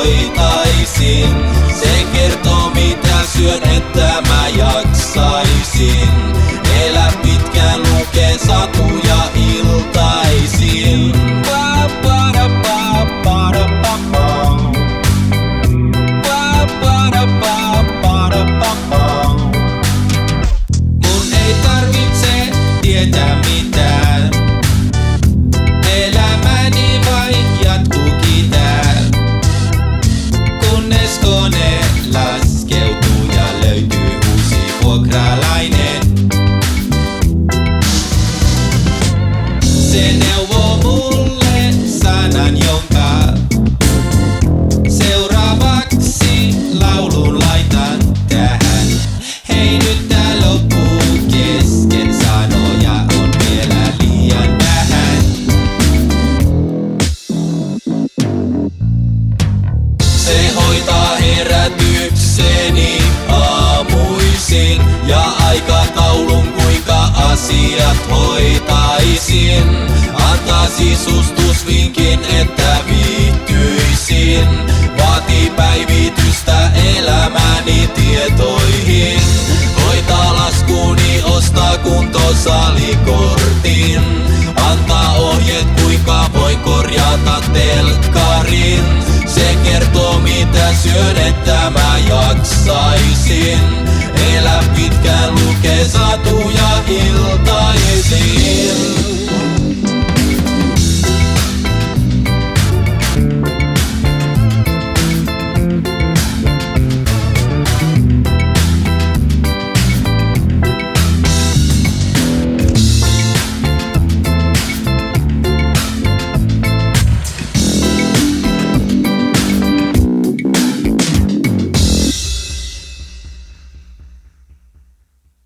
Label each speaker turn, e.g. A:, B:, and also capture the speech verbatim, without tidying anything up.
A: hoitaisin. Se kertoo mitä syön, että mä jaksaisin. Elä pitkään, lukee satuja iltaisin. Pa, para, pa, para, pa, pa. Pa, para, pa, para, pa, pa. Mun ei tarvitse tietää mitään. Elämäni vain jatkuu kitää. Kunnes kone laskeutuu ja löytyy uusi vuokralainen. Se neuvoo mulle sanan, jonka seuraavaksi laulun laitan tähän. Hei, nyt tää loppuu kesken, sanoja on vielä liian vähän. Se hoitaa herätykseni aamuisin ja aikataulun kuinka asiat hoitaisin. Antaa sisustusvinkin, että viihtyisin. Vaatii päivitystä elämäni tietoihin. Hoitaa laskuuni, ostaa kuntosalikortin. Antaa ohjeet kuinka voin korjata telkkarin. Se kertoo mitä syön, että mä jaksaisin. Elä pitkään, lukee satuja iltaisin.